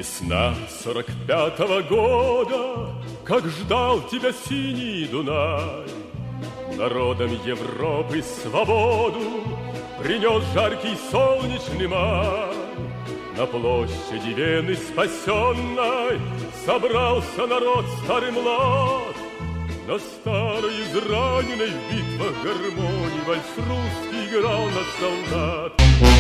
Весна 45-го года, как ждал тебя синий Дунай. Народам Европы свободу принес жаркий солнечный май. На площади Вены спасенной собрался народ старый млад. На старой израненной в битвах гармонии вальс русский играл на солдат.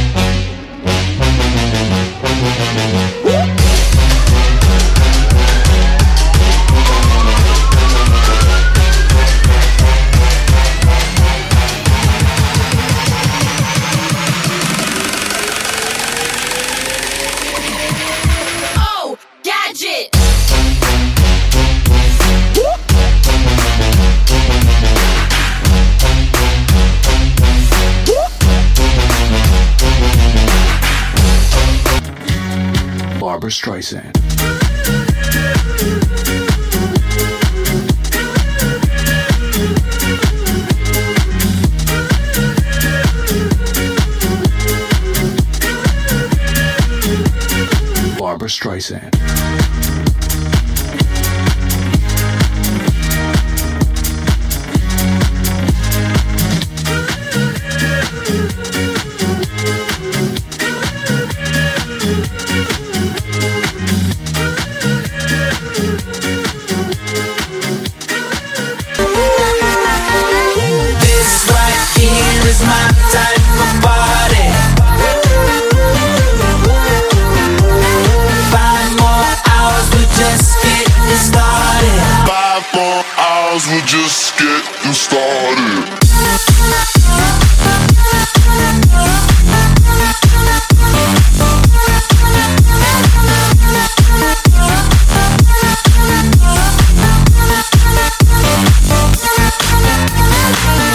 Barbra Streisand. Barbra Streisand. We're just getting started.